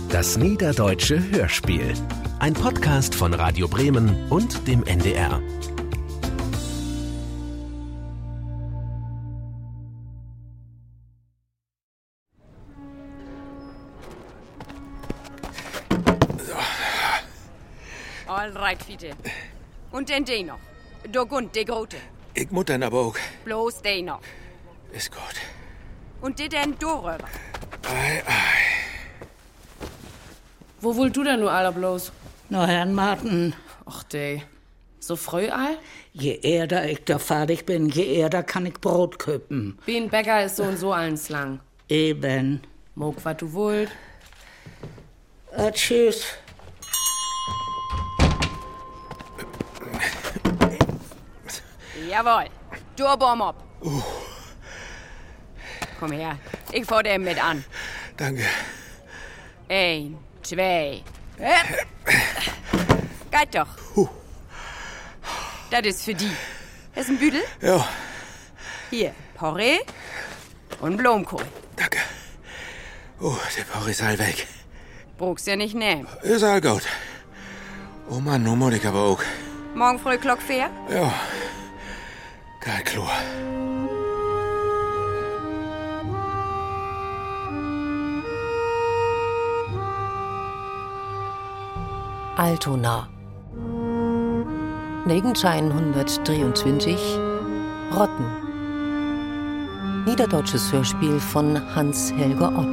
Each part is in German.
Das Niederdeutsche Hörspiel. Ein Podcast von Radio Bremen und dem NDR. All right, Fiete. Und den den noch. Der Gund, der Grote. Ich muss dann aber auch. Bloß den noch. Ist gut. Und den Doröver. Ei. Wo wollt du denn nur aller bloß? Na, Herrn Martin, Och, dey. So früh all? je eher ich da fertig bin, je eher kann ich Brot köpen. Wie ein Bäcker ist so und so allen Slang. Eben. Mog, wat du wollt. Tschüss. Jawohl. Durbaum ab. Komm her. Ich fahr dem mit an. Danke. 1, 2. Geht doch. Das ist für die. Das ist ein Büdel. Ja, Hier, Porree und Blumenkohl. danke. Der Bauch ist all weg. Brauchst ja nicht nehmen. Ist all gut. Oh Mann, nun muss ich aber auch. Morgen früh Glock 4. Ja. Kein Klo. Altona. Negenschein 123 Rotten. Niederdeutsches Hörspiel von Hans-Helge Ott.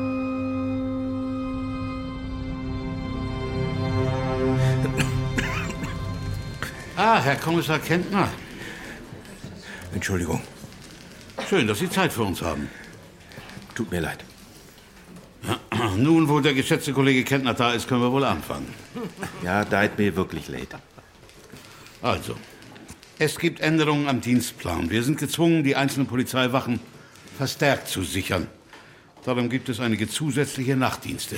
Herr Kommissar Kentner. Entschuldigung. Schön, dass Sie Zeit für uns haben. Tut mir leid. Nun, wo der geschätzte Kollege Kentner da ist, können wir wohl anfangen. Ja, deit mir wirklich leid. Also, es gibt Änderungen am Dienstplan. Wir sind gezwungen, die einzelnen Polizeiwachen verstärkt zu sichern. Darum gibt es einige zusätzliche Nachtdienste.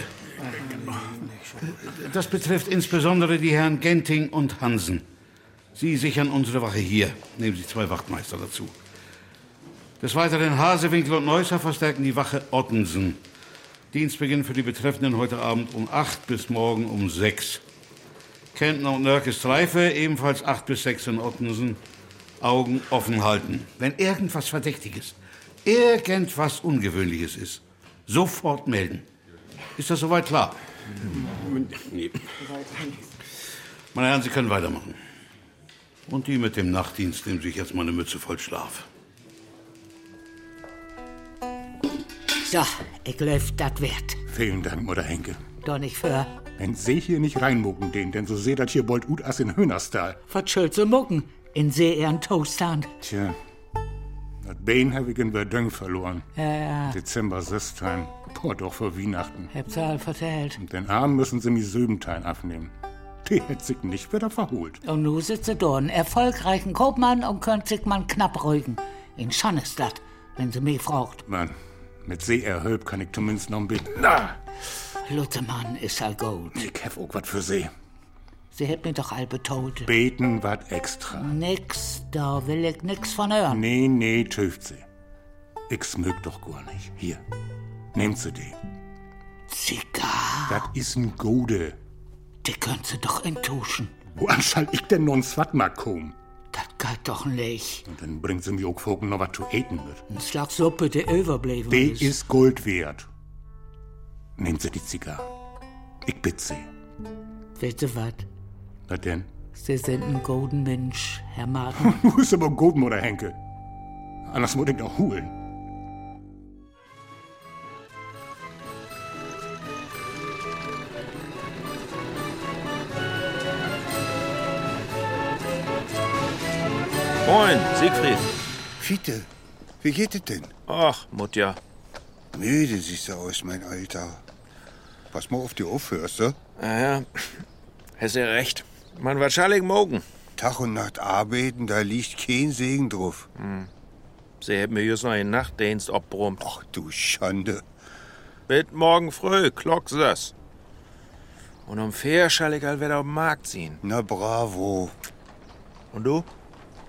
Das betrifft insbesondere die Herren Genting und Hansen. Sie sichern unsere Wache hier. Nehmen Sie 2 Wachtmeister dazu. Des Weiteren Hasewinkel und Neusser verstärken die Wache Ottensen. Dienstbeginn für die Betreffenden heute Abend um 8 bis morgen um 6. Kentner und Nörke Streife, ebenfalls 8 bis 6 in Ottensen. Augen offen halten. Wenn irgendwas Verdächtiges, irgendwas Ungewöhnliches ist, sofort melden. Ist das soweit klar? Nee. Meine Herren, Sie können weitermachen. Und die mit dem Nachtdienst nehmen sich jetzt mal eine Mütze voll Schlaf. So, ich läuft dat wert. Vielen Dank, Mutter Henke. Doch nicht für. Wenn Sie hier nicht reinmucken, denn so seht das hier bald ut as in Hönerstal. Was schuld zu mucken? In See ehren Toaststand. Tja, das Bein hab ich in Verdun verloren. Ja. Dezember 16. Boah, doch vor Weihnachten. Hab's all vertellt. Und den Arm müssen Sie mir Söbentein abnehmen. Die hätt sich nicht wieder verholt. Und nu sitzt sie da, einen erfolgreichen Kaufmann und könnt sich man knapp rügen. In Schannestadt, wenn sie mich fragt. Mann, mit Seeerhölp kann ich zumindest noch ein bisschen. Luthermann ist all gut. Ich hab auch was für Sie. Sie hat mir doch all betont. Beten wat extra. Nix, da will ich nix von hören. Nee, töft Sie. Ich smög doch gar nicht. Hier, nehmt Sie die. Zigarre, Das ist ein Gode. die könnt sie doch entuschen. Woan schall ich denn nun Swatmark kommen? Das geht doch nicht. Und dann bringt sie mir auch Vogel noch was zu eten mit. Ein Schlag Suppe, der überblieben Die ist. ist Gold wert. Nehmen Sie die Zigarre. Ich bitte Sie. Wisst ihr was? Was denn? Sie sind ein golden Mensch, Herr Martin. Du bist aber gut, Mutter Henke. Anders muss ich noch holen. Moin, Siegfried. Fiete, wie geht es denn? Ach, Mutja. Müde siehst du aus, mein Alter. Pass mal auf die aufhörst, du? Ja, hast ja recht. Man wahrscheinlich morgen. Tag und Nacht arbeiten, da liegt kein Segen drauf. Sie haben mir just noch einen Nachtdienst abbrummt. Ach du Schande. Bis morgen früh, klock das. Und um 4 schall ich halt wieder auf den Markt ziehen. Na bravo. Und du?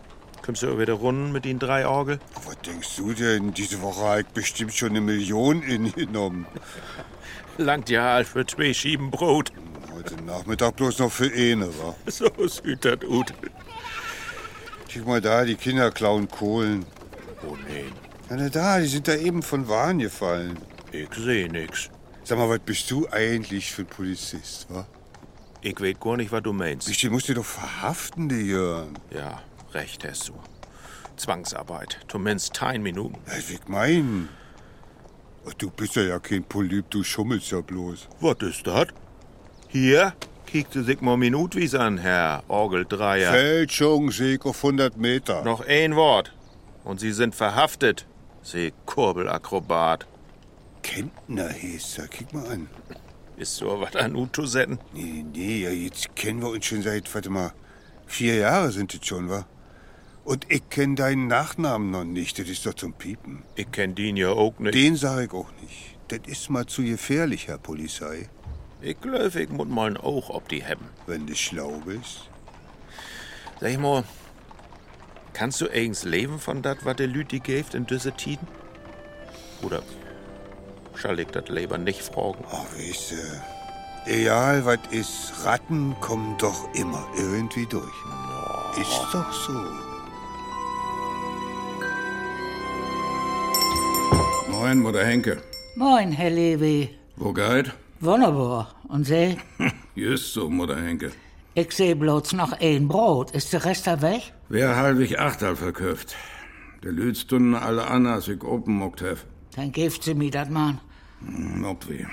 Kommst du wieder runden mit den 3 Orgel? Was denkst du denn? Diese Woche habe ich bestimmt schon 1 Million ingenommen. Langt ja halt für 2 Schieben Brot. Heute Nachmittag bloß noch für eine, wa? So sieht das gut. Guck mal da, die Kinder klauen Kohlen. Oh nee. Na da, die sind da eben von Wahn gefallen. Ich seh nix. Sag mal, was bist du eigentlich für ein Polizist, wa? Ich weiß gar nicht, was du meinst. Die musst du doch verhaften, die Jörn. Ja, recht hast du. Zwangsarbeit. Zumindest 10 Minuten. Ja, ich mein. Du bist ja kein Polyp, du schummelst ja bloß. Was ist das? Hier? Kickte sich mal minutwies an, Herr Orgeldreier. Fälschung, Sieg auf 100 Meter. Noch ein Wort. Und Sie sind verhaftet, Sie Kurbelakrobat. Kentner hieß er, kick mal an. Ist so was an Uto setten? Nee, ja, jetzt kennen wir uns schon seit, 4 Jahre sind es schon, wa? Und ich kenn deinen Nachnamen noch nicht, das ist doch zum Piepen. Ich kenn den ja auch nicht. Den sag ich auch nicht. Das ist mal zu gefährlich, Herr Polizei. Ich glaub, ich muss mal ein Auge ob die haben. Wenn du schlau bist. Sag ich mal, kannst du eigens leben von dat, was der Lüti gäft in diese Tiden? Oder schall ich das lieber nicht fragen? Ach, weißt du, egal was ist, Ratten kommen doch immer irgendwie durch. No. Ist doch so. Moin, Mutter Henke. Moin, Herr Lewy. Wo geht? Wunderbar. Und Sie? Just so, Mutter Henke. Ich seh bloß noch ein Brot. Ist der Rest da weg? Wer halbig Achtal verkauft. Der Lüd stunden alle an, als ich open muckt hef. Dann geeft sie mir dat, Mann. Mocht wie.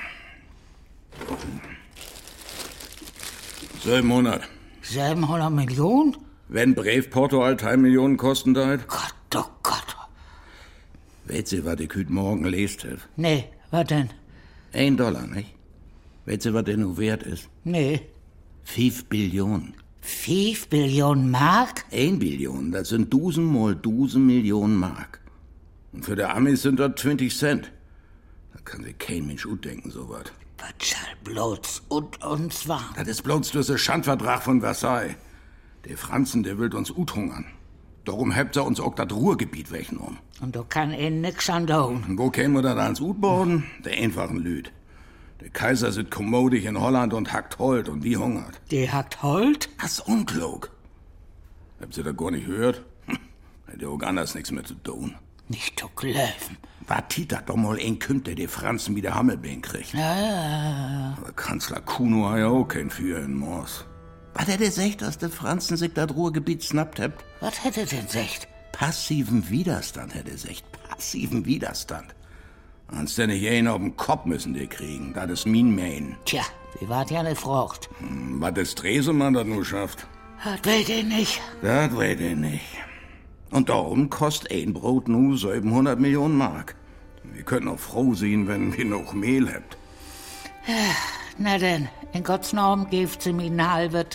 7 Monat. 700 Millionen? Wenn Briefporto all 3 Millionen kosten deit? Gott, oh Gott. Weet Sie, was ich heute Morgen lest hef? Nee, was denn? $1, nicht? Weet Sie, was der nu wert ist? Nee. 5 Billionen. 5 Billionen Mark? 1 Billion, das sind 1000 mal 1000 Millionen Mark. Und für die Amis sind das 20 Cent. Da kann sich kein Mensch gut denken, so was. Was schall bloß und uns war? Das ist bloß dieser Schandvertrag von Versailles. Der Franzen, der will uns uthungern. Darum hebt er uns auch das Ruhrgebiet weggenommen. Und da kann nix an tun. Und wo kämen wir da ans Utbauen? Der einfachen Lüd. Der Kaiser sitzt kommodig in Holland und hackt Holt und die hungert. Der hackt Holt? Das ist unklug. Habt ihr das gar nicht gehört? Hätte auch anders nichts mehr zu tun. Nicht zu glauben. Wartet das doch mal ein Kind, der die Franzen wieder Hammelbein kriegt. Ja. Aber Kanzler Kuno hat ja auch kein Führer in Mors. Was hätte er gesagt, dass die Franzen sich das Ruhrgebiet snappt habt? Was hätte denn gesagt? Passiven Widerstand, hätte er gesagt. Passiven Widerstand. Anständig einen auf den Kopf müssen die kriegen. Das ist mein Main. Tja, die wart ja nicht frucht. Was das Stresemann das nur schafft? Das weet ich nicht. Das weet ich nicht. Und darum kostet ein Brot nur 700 Millionen Mark. Wir könnten auch froh sein, wenn wir noch Mehl habt. Na denn, in Gottes Namen geeft sie mir ein halbet.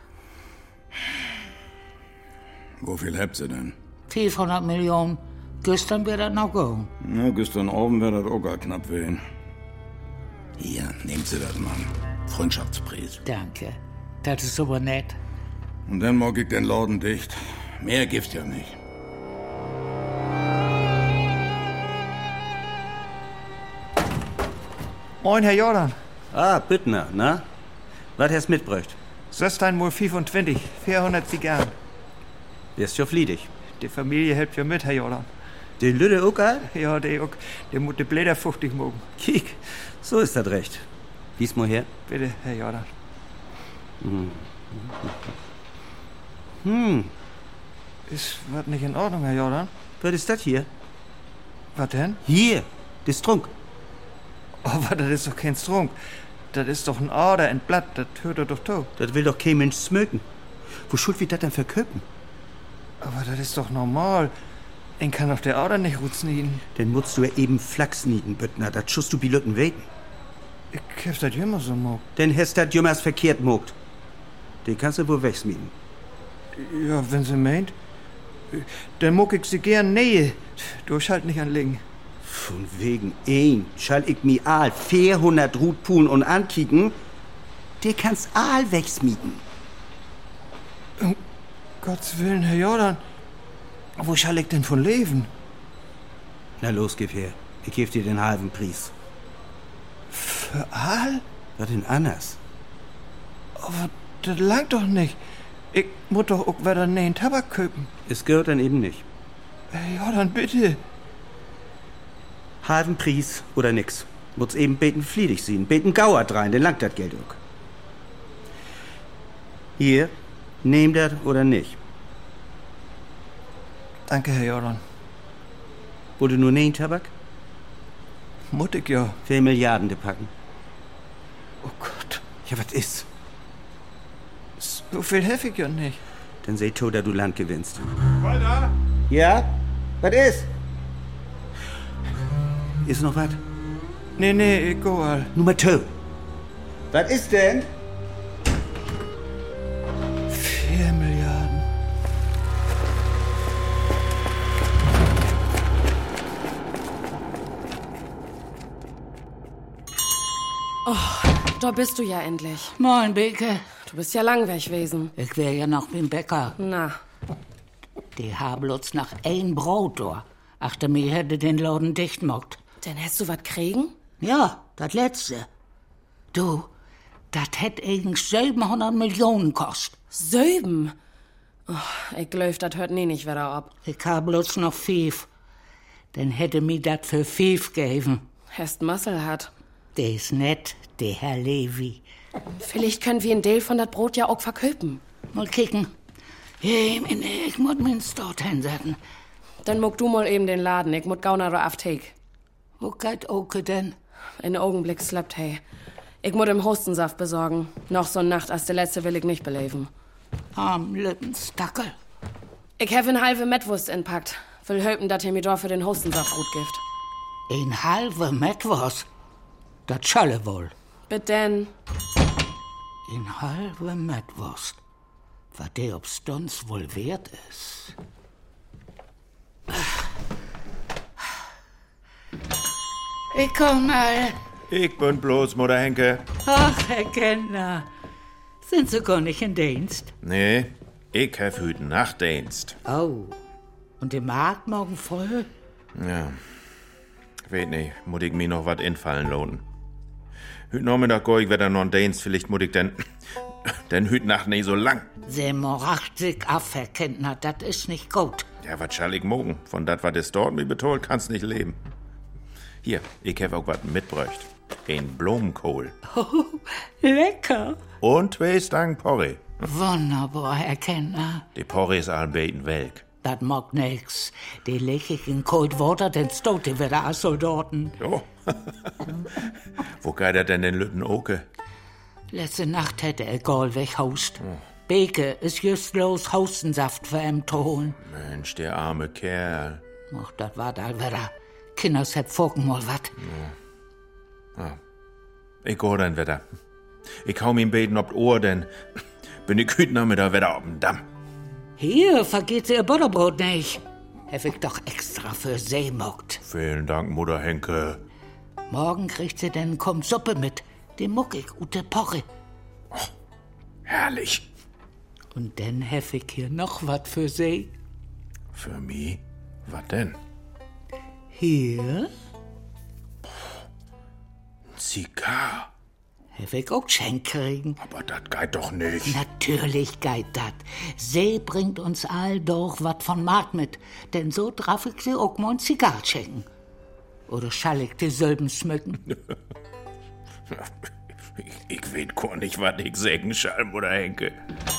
Wofür habt ihr denn? 500 Millionen. Gestern wird das noch gehen. Na, gestern Abend wird das auch gar knapp werden. Hier, nehmt Sie das, Mann. Freundschaftspreis. Danke. Das ist aber nett. Und dann mag ich den Laden dicht. Mehr gibt's ja nicht. Moin, Herr Jordan. Ah, Büttner, na? Was hast mitgebracht? Söstein mal 25, 400 Zigarren. Wirst ja fliedig. Die Familie hilft ja mit, Herr Jordan. Die Lüde auch, all? Ja, die auch. Die muss die Blätter 50 mogen. Kiek, so ist das recht. Lies mal her. Bitte, Herr Jordan. Ist was nicht in Ordnung, Herr Jordan? Was ist das hier? Was denn? Hier, das Trunk. Oh, aber das ist doch kein Strunk. Das ist doch ein Ader, ein Blatt. Das hört er doch to. Das will doch kein Mensch smöken. Wo schuld wird das denn verköpen? Aber das ist doch normal. Ein kann doch der Ader nicht gut snieden. Dann musst du ja eben Flachs snieden, Büttner. Das schust du Bilütten weten. Ich hab das immer so mogt. Denn hast das jümmers verkehrt mogt. Den kannst du wohl wegsmieden. Ja, wenn sie meint. Dann muck ich sie gern nähe. Du halt nicht anlegen. Von wegen schall ich mi Aal 400 Rutpulen und ankicken, der kannst Aal wegsmieden. Um Gottes Willen, Herr Jordan. Wo soll ich denn von leben? Na los, gib her. Ich geb dir den halben Preis. Für all? Was denn anders? Aber das langt doch nicht. Ich muss doch auch wieder neuen Tabak kaufen. Es gehört dann eben nicht. Ja, dann bitte. Halben Preis oder nix. Muss eben beten fliedig sehen. Beten gauert rein, dann langt das Geld auch. Hier, nehm das oder nicht. Danke, Herr Jordan. Wollte nur neuen Tabak? Muss ich ja. 4 Milliarden de packen. Oh Gott. Ja, was ist? So viel helfe ich ja nicht. Dann seh to, dass du Land gewinnst. Weiter! Ja? Was ist? Ist noch was? Nee, ich go all. Nummer 2. Was ist denn? 4 Milliarden. Oh, da bist du ja endlich. Moin, Beke. Du bist ja lang weg gewesen. Ich wär ja noch beim Bäcker. Na, Die haben bloß nach ein Brot da. Achter mir hätte den Laden dicht gemacht. denn hast du was kriegen? Ja, das letzte. Du, das hätt eigentlich 700 Millionen kost. 7? Oh, ich glaub, das hört nie nicht wieder ab. Ich hab bloß noch 5. Dann hätte mir das für 5 gegeben. Hast Muscle hat. Der ist nett, der Herr Levi. Vielleicht können wir einen Teil von das Brot ja auch verköpen. Mal kicken. Hey, ich muss mich ins dort hinsetzen. Dann muck du mal eben den Laden. Ich muss gauner auf Take. Wo geht Oke denn? In Augenblick slappt, hey. Ich muss im Hustensaft besorgen. Noch so eine Nacht als der letzte will ich nicht beleben. Am Lippenstackel. Ich habe eine halbe Mettwurst inpackt. Will hopen, dass ihr mir doch für den Hustensaft gut gift. Ein halbe Mettwurst? Das schalle wohl. Bitte denn. Ein halbe Mettwurst. Was der ob's uns wohl wert ist. Ich komm mal. Ich bin bloß Mutter Henke. Ach, Herr Kellner. Sind Sie gar nicht in Dienst? Nee, ich hab heute Nachtdienst. Oh. Und der Markt morgen voll? Ja. Weet nicht, muss ich mir noch was infallen lohnen. Heute Nachmittag geh ich wieder noch in Dienst, vielleicht muss ich denn heute Nacht nicht so lang. Sie moracht sich ab, Herr Kellner, das ist nicht gut. Ja, was schall ich morgen? Von dat, was es dort mir betont, kannst nicht leben. Hier, ich hab auch was mitbräucht. Ein Blumenkohl. Oh, lecker. Und 2 Stangen Porree. Wunderbar, Herr Kellner. Die Porree ist allbeten welk. Das mag nix. Die leg ich in Cold Water, dann stot die wieder aus Soldaten. Jo. Wo geht er denn den Lütten Oke? Letzte Nacht hätte er Gold weghaust. Beke ist just los Hustensaft für ihn zu holen. Mensch, der arme Kerl. Ach, das war da wieder. Kinders hab vorgen mal wat. Ja. Ich geh dann wieder. Ich hau mir beten ob Ohr, denn bin ich heute Nachmittag wieder auf dem Damm. Hier vergeht sie ihr Butterbrot nicht. Hab ich doch extra für sie mockt. Vielen Dank, Mutter Henke. Morgen kriegt sie denn kommt Suppe mit. Die muck ich ute Porre. Herrlich. Und dann hab ich hier noch wat für sie. Für mich? Was denn? Hier Zigarre. hab ich auch Schenk kriegen. Aber das geht doch nicht. Natürlich geht dat. Sie bringt uns all doch wat von Markt mit. Denn so darf ich sie auch mal ein Zigarre schenken. Oder schall ich die Sölben schmücken? Ich weet gar nicht, was ich sagen schall, Mutter Henke.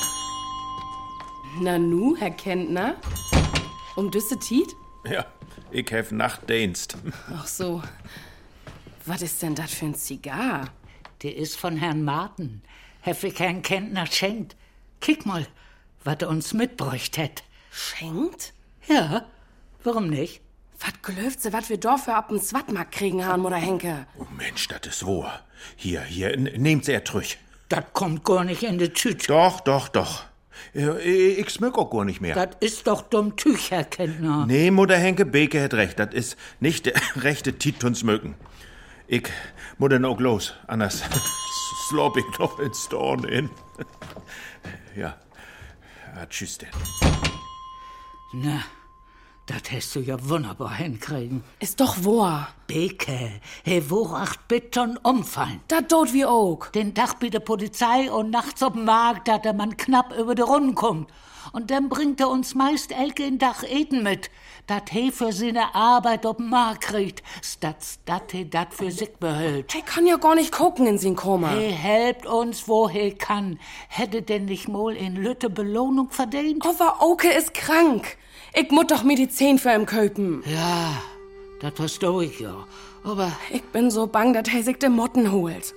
Nanu, Herr Kentner? Düsse Tiet? Ja, ich hab Nachtdienst. Ach so. Was ist denn das für ein Zigar? Die ist von Herrn Marten. Hab ich Herrn Kentner schenkt. Kick mal, was er uns mitbräucht hätt. Schenkt? Ja, warum nicht? Was gelöft sie, was wir doch für ab dem Swattmarkt kriegen haben, oder Henke? Oh Mensch, das ist wahr. Hier, nehmt sie trüch. Das kommt gar nicht in die Tüte. Doch. Ich schmück auch gar nicht mehr. Das ist doch dumm Tüch, Herr Kentner. Nee, Mutter Henke, Beke hat recht. Das ist nicht der rechte Tit zum Schmücken. Ich muss dann auch los, anders slop ich noch ins Dorn in. Ja, tschüss denn. Na, Das hast du ja wunderbar hinkriegen. Ist doch wahr. Beke, he wo 8 Bitton umfallen. Da tot wie auch. Den Tag bei der Polizei und nachts auf dem Markt, dass der Mann knapp über die Runden kommt. Und dann bringt er uns meist elke in Dach Eten mit. Dat he für seine Arbeit auf dem Markt kriegt. Stats dat he dat für sich behält. Er kann ja gar nicht gucken in sein Koma. He helpt uns, wo he kann. Hätte denn nicht mal in Lütte Belohnung verdient? Aber Oke ist krank. Ich muss doch Medizin für ihn köpen. Ja, das versteh ich ja. Aber ich bin so bang, dass er sich de Motten holt.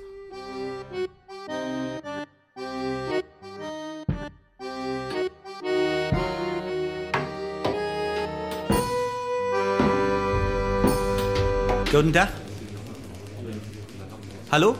Guten Tag. Hallo?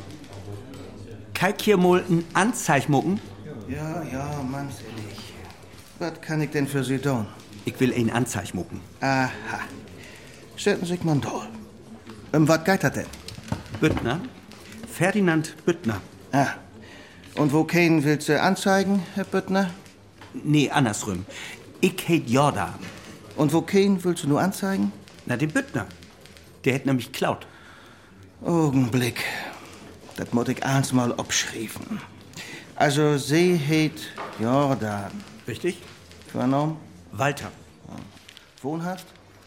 Kijk hier mal ein Anzeig mucken? Ja, mannselig. Was kann ich denn für Sie tun? Ich will ein Anzeig mucken. Aha. Setzen Sie sich mal da. Was geht das denn? Büttner? Ferdinand Büttner. Ah. Und wo keinen willst du anzeigen, Herr Büttner? Nee, andersrum. Ich heit Jordan. Und wo keinen willst du nur anzeigen? Na, den Büttner. Der hat nämlich geklaut. Augenblick. Das muss ich eins mal abschreiben. Also, sie heit Jordan. Richtig? Vornamen? Walter. Wohnhaft?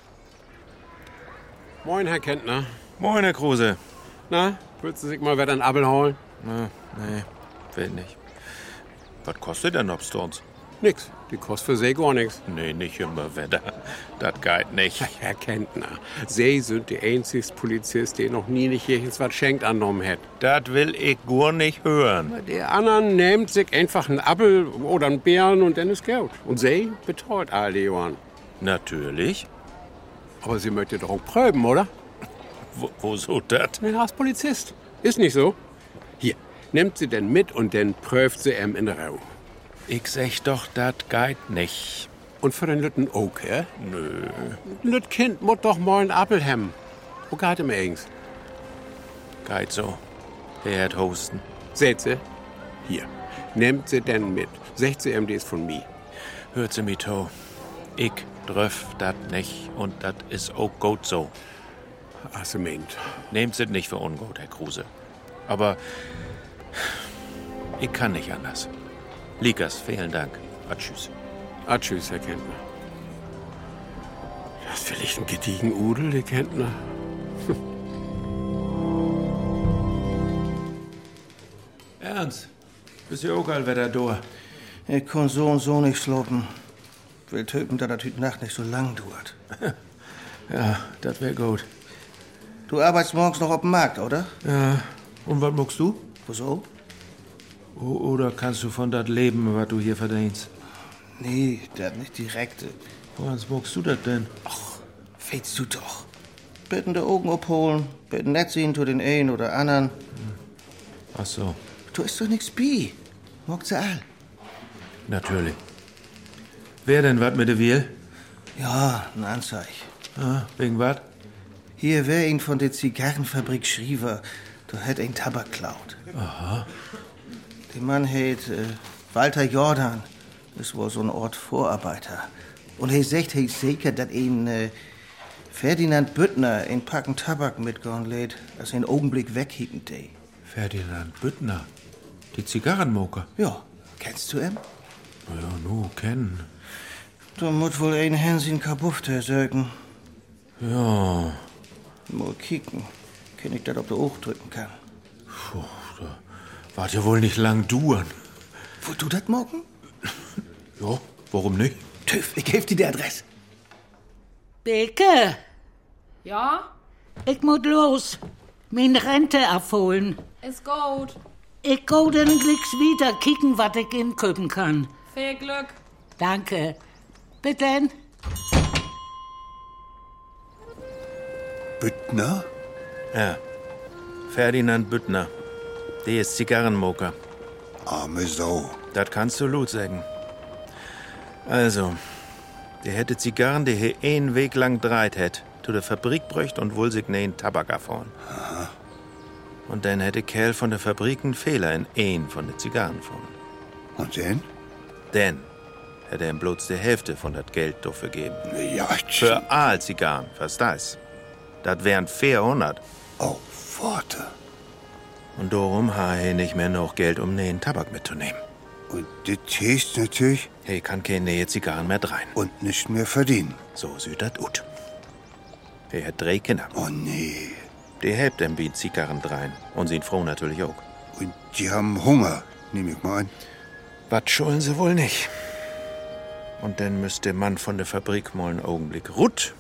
Moin, Herr Kentner. Moin, Herr Kruse. Na, willst du sich mal wieder ein Appel holen? Nee, will nicht. Was kostet denn Obstorns? Nix. Die kostet für See gar nix. Nee, nicht immer wieder. Das geht nicht. Herr Kentner, Sie sind die einzigste Polizist, der noch nie nicht jechens was schenkt angenommen hat. Das will ich gar nicht hören. Der anderen nimmt sich einfach einen Appel oder einen Bären und dann ist Geld. Und Sie betreut all die Jahren. Natürlich. Aber Sie möchten doch auch prüben, oder? Wo so das? Ja, als Polizist. Ist nicht so? Hier, nimmt sie denn mit und dann prüft sie in Rau. Ich sag doch, das geht nicht. Und für den Lütten auch, ja? Nö. Lütt Kind muss doch mal einen Appel haben. Wo geht ihm eigens? Geht so. Der hat Hosten. Seht sie? Hier, nimmt sie denn mit. 16 MDs von mir. Hört sie mich to. Ich dröff dat nicht und das ist auch gut so. Ach, sie meint. Nehmt sie nicht für ungut, Herr Kruse. Aber ich kann nicht anders. Likas, vielen Dank. Tschüss. Tschüss, Herr Kentner. Das ist vielleicht ein gediegen Udel, der Kentner. Ernst? Bist du auch allwetter da? Ich kann so und so nicht schloppen. Will töten, da das heute Nacht nicht so lang dauert. Ja, das wär gut. Du arbeitest morgens noch auf dem Markt, oder? Ja. Und was magst du? Wieso? Oder kannst du von dat leben, was du hier verdienst? Nee, das nicht direkt. Woran magst du das denn? Ach, willst du doch. Bitten de Augen abholen, bitten nett sehen zu den einen oder anderen. Ach so. Du ist doch nix bi. Magst sie all? Natürlich. Wer denn wat mit der Wiel? Ja, ein Anzeig. Ah, wegen wat? Hier wär ihn von der Zigarrenfabrik Schriever. Du hätt ihn Tabak klaut. Aha. Der Mann heißt Walter Jordan. Das war so ein Ort Vorarbeiter. Und er sagt, er ist sicher, dass ihn Ferdinand Büttner in Packen Tabak mitgehen lädt, dass er einen Augenblick weghicken de. Ferdinand Büttner? Die Zigarrenmoker? Ja. Kennst du ihn? Ja, nu, kennen. Da muss wohl ein Hänsinn kaputt sögen. Ja. Mal kicken. Kann ich das auf der Ohr drücken kann. Puh, da wart ja wohl nicht lang duern. Wo du das morgen? Ja, warum nicht? Tüff, ich geb dir die Adresse. Beke, Ja? ich muss los. Meine Rente abholen. Ist gut. Ich go dann glicks wieder kicken, was ich inköpen kann. Viel Glück. Danke. Bitte. Büttner? Ja. Ferdinand Büttner. Der ist Zigarrenmoker. Arme Sau. Das kannst du laut sagen. Also, der hätte Zigarren, die hier einen Weg lang dreit hätt, zu der Fabrik bräucht und wohl sich neuen Tabak erfahren. Aha. Und dann hätte Kerl von der Fabrik einen Fehler in einen von den Zigarren gefunden. Und denn? Denn hätte ihm bloß die Hälfte von das Geld dafür geben. Ja, für Zigarren, verstehst? Das wären 400. Oh, warte. Und darum habe er nicht mehr noch Geld, um den Tabak mitzunehmen. Und das heißt natürlich... Hey, kann keine neue Zigarren mehr drein. Und nicht mehr verdienen. So sieht das gut. Er hat 3 Kinder. Oh, nee. Die hebt ihm wie Zigarren drein. Und sind Frau natürlich auch. Und die haben Hunger, nehme ich mal an. Was schulden sie wohl nicht. Und dann müsste der Mann von der Fabrik mal einen Augenblick ruht.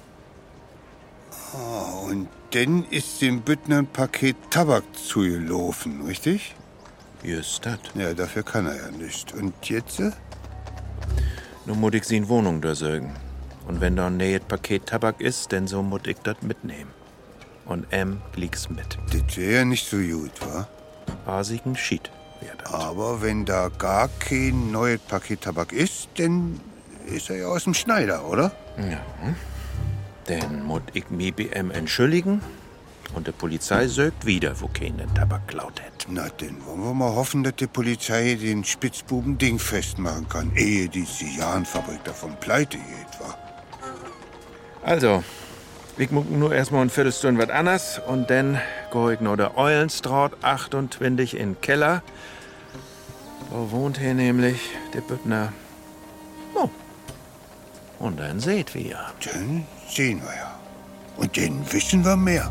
Oh, und dann ist dem Büttner ein Paket Tabak zugelaufen, richtig? Just das. Ja, dafür kann er ja nicht. Und jetzt? Nun muss ich sie in Wohnung durchsögen. Und wenn da ein nähes Paket Tabak ist, dann so muss ich das mitnehmen. Und liegt's mit. Das wäre ja nicht so gut, wa? Basigen Schied wäre das. Aber wenn da gar kein neues Paket Tabak ist, dann ist er ja aus dem Schneider, oder? Ja. Dann muss ich mich bei entschuldigen. Und die Polizei sögt wieder, wo keinen Tabak klaut hat. Na, dann wollen wir mal hoffen, dass die Polizei den Spitzbuben dingfest machen kann, ehe die Zigarrenfabrik davon pleite geht, wa? Also, ich muss nur erstmal eine Viertelstunde was anderes und dann gehe ich noch der Eulenstraat 28 in den Keller. Da wohnt hier nämlich der Büttner. Oh. Und dann seht wir. Dann sehen wir ja. Und dann wissen wir mehr.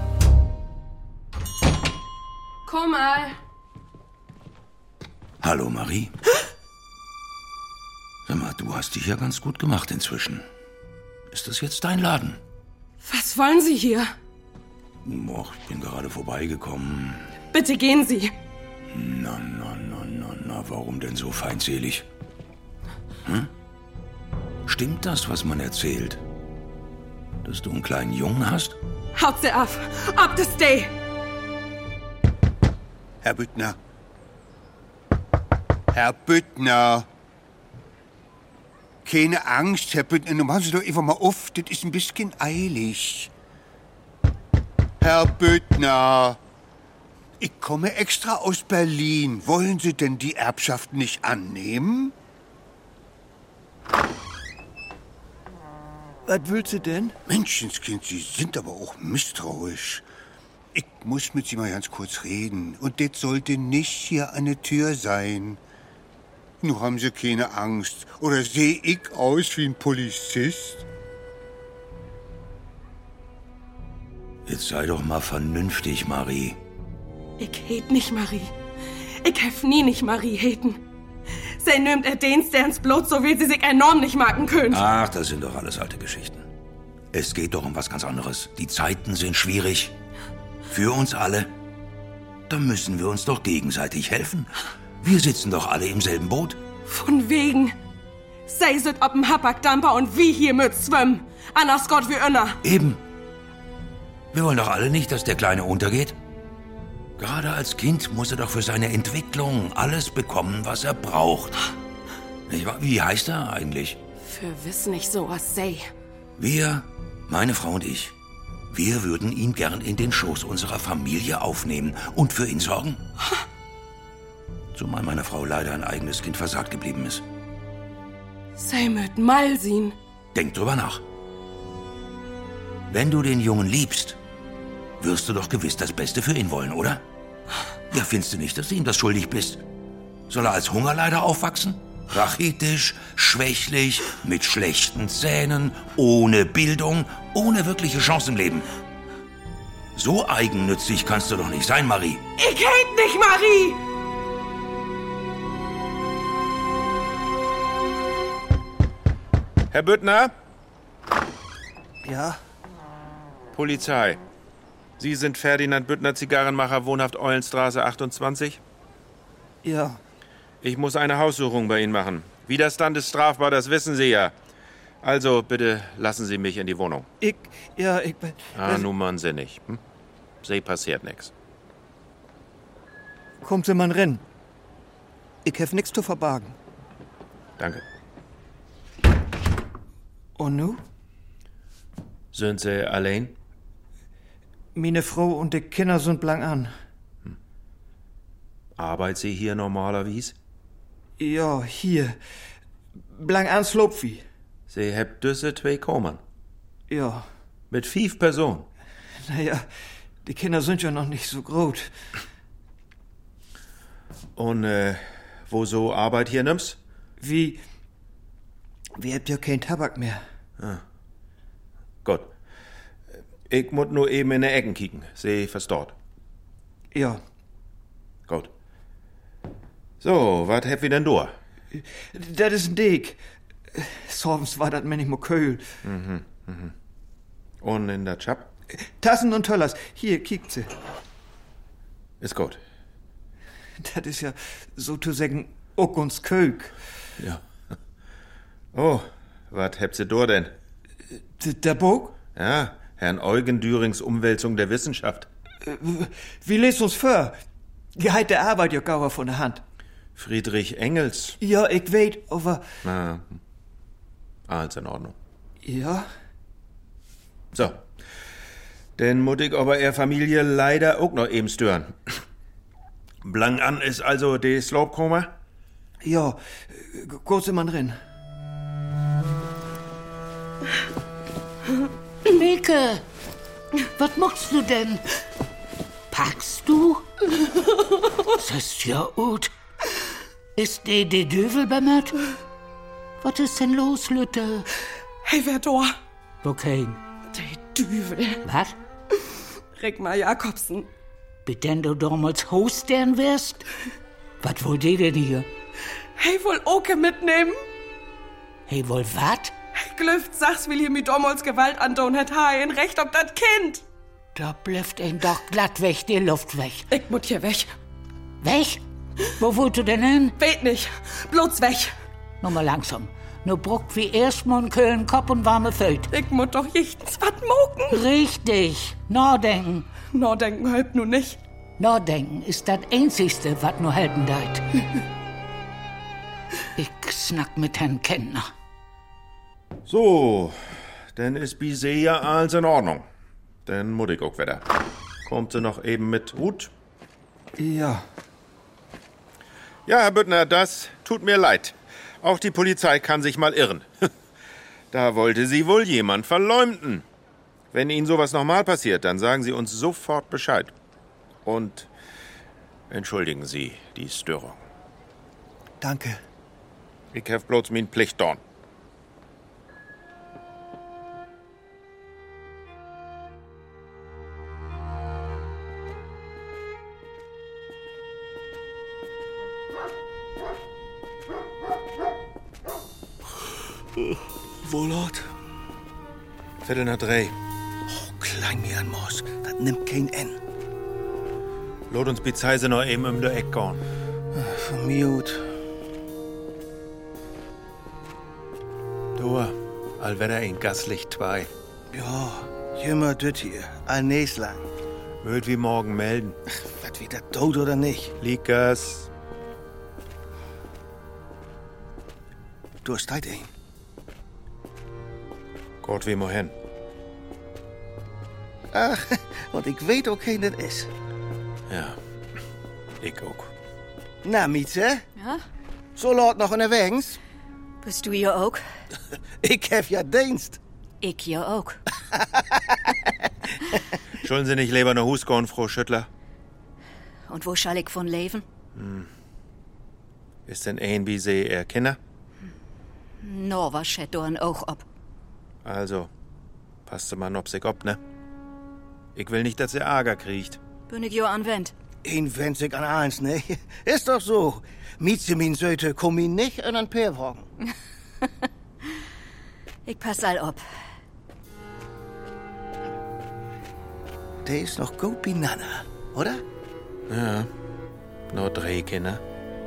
Komm mal. Hallo, Marie. Sag mal, du hast dich ja ganz gut gemacht inzwischen. Ist das jetzt dein Laden? Was wollen Sie hier? Och, ich bin gerade vorbeigekommen. Bitte gehen Sie. Na, warum denn so feindselig? Hm? Stimmt das, was man erzählt? Dass du einen kleinen Jungen hast? Haut sie ab. Ab das Day. Herr Büttner. Herr Büttner. Keine Angst, Herr Büttner. Nun machen Sie doch einfach mal auf. Das ist ein bisschen eilig. Herr Büttner. Ich komme extra aus Berlin. Wollen Sie denn die Erbschaft nicht annehmen? Was willst du denn? Menschenskind, Sie sind aber auch misstrauisch. Ich muss mit Sie mal ganz kurz reden. Und das sollte nicht hier an der Tür sein. Nur haben Sie keine Angst. Oder sehe ich aus wie ein Polizist? Jetzt sei doch mal vernünftig, Marie. Ich heit nicht Marie. Ich hef nie nicht Marie heten. Sie nimmt den ins Blut, so will sie sich enorm nicht merken können. Ach, das sind doch alles alte Geschichten. Es geht doch um was ganz anderes. Die Zeiten sind schwierig. Für uns alle. Da müssen wir uns doch gegenseitig helfen. Wir sitzen doch alle im selben Boot. Von wegen. Sie sind ob'm Habakdamper und wie hier mit schwimmen. Anders Gott wie Önner. Eben. Wir wollen doch alle nicht, dass der Kleine untergeht. Gerade als Kind muss er doch für seine Entwicklung alles bekommen, was er braucht. Wie heißt er eigentlich? Für wiss nicht so was sei. Wir, meine Frau und ich, wir würden ihn gern in den Schoß unserer Familie aufnehmen und für ihn sorgen. Zumal meine Frau leider ein eigenes Kind versagt geblieben ist. Sei mit Malsin. Denk drüber nach. Wenn du den Jungen liebst, wirst du doch gewiss das Beste für ihn wollen, oder? Ja, findest du nicht, dass du ihm das schuldig bist? Soll er als Hungerleider aufwachsen? Rachitisch, schwächlich, mit schlechten Zähnen, ohne Bildung, ohne wirkliche Chance im Leben. So eigennützig kannst du doch nicht sein, Marie. Ich heit nicht Marie! Herr Büttner? Ja? Polizei. Sie sind Ferdinand Büttner, Zigarrenmacher, wohnhaft Eulenstraße 28? Ja. Ich muss eine Haussuchung bei Ihnen machen. Widerstand ist strafbar, das wissen Sie ja. Also, bitte lassen Sie mich in die Wohnung. Ich bin... nun machen Sie nicht. Sie passiert nichts. Kommt Sie mal rennen. Ich hef nix zu verbergen. Danke. Und nu? Sind Sie allein? Meine Frau und die Kinder sind blank an. Arbeit Sie hier normalerweise? Ja, hier. Blang an sloopt wie. Sie hebt düsse 2 kommen. Ja. Mit 5 Personen. Naja, die Kinder sind ja noch nicht so groß. Und, wo so Arbeit hier nimmst? Wir habt ja keinen Tabak mehr. Ah. Gut. Ich muss nur eben in der Ecken kicken. Sie verstaut. Ja. Gut. So, was habt ihr denn da? Das ist ein Dick. Sorgens war das mir nicht mehr Köhl. Und in der Chap? Tassen und Töllers. Hier, kickt sie. Ist gut. Das ist ja so zu sagen, auch uns Kög. Ja. Oh, was habt ihr da denn? Der Buch? Ja, Herrn Eugen Dürings Umwälzung der Wissenschaft. Wie lest uns vor? Gehalt der Arbeit ja gauer von der Hand. Friedrich Engels. Ja, ich weet, aber... Na, alles in Ordnung. Ja? So. Denn muss ich aber er Familie leider auch noch eben stören. Blang an ist also die Slopkoma? Ja, kurz immer drin. Mike, was machst du denn? Packst du? Das ist ja gut. Ist die Düvel bemerkt? Was ist denn los, Lütte? Hey, wer da? Okay. Die Düvel. Was? Rigmar Jakobsen. Bitte, du damals Hostern wärst? Was wollt ihr denn hier? Hey, wohl Oke mitnehmen? Hey, wohl wat? Hey, Glüft, sag's, will hier mit damals Gewalt andauern hat Haien, recht ob dat Kind. Da blöfft ein doch glatt weg, die Luft weg. Ich muss hier weg. Weg? Wo wollt du denn hin? Weet nicht. Bloß weg. Nur mal langsam. Nur bruckt wie erstmal in Köln Kopf und warme Föt. Ich muss doch jichtens wat moken. Richtig. Nachdenken. Nachdenken halb nur nicht. Nachdenken ist das Einzigste, was nur helfen deit. Ich snack mit Herrn Kentner. So, dann ist Bise ja alles in Ordnung. Dann muss ich auch wieder. Kommt sie noch eben mit Hut? Ja. Ja, Herr Büttner, das tut mir leid. Auch die Polizei kann sich mal irren. Da wollte sie wohl jemand verleumden. Wenn Ihnen sowas nochmal passiert, dann sagen Sie uns sofort Bescheid. Und entschuldigen Sie die Störung. Danke. Ich hef bloß min Pflicht dorn. Wo laut? 2:45. Oh, klein mir an Moos. Das nimmt kein N. Lot uns Bezeise noch eben um der Eck gehen. Von mir gut. Du, allwetter in Gaslicht 2. Ja, jümmer düt hier. All nächst lang. Mögt wie morgen melden. Was wieder tot oder nicht? Likas. Du hast Zeit, ein. Gott, wie mo hin. Ach, und ich weet auch kein das ist. Ja, ich auch. Na, Mieze? Ja? So laut noch unterwegs? Bist du hier auch? Ich hab ja Dienst. Ich hier auch. Schulden Sie nicht lieber nach Hus gehen, Frau Schüttler? Und wo schall ich von leben? Ist denn ein wie Sie Ihr Kinder? No, was schät dorn auch ab. Also, passt Sie mal ob sich ob, ne? Ich will nicht, dass ihr Ärger kriegt. Bin ich jo anwend. Ihn wendet sich an eins, ne? Ist doch so. Mieze min Söte, komm ihn nicht in ein Peerwagen. Ich pass all ob. Der ist noch gut binana, oder? Ja, nur 3 Kinder.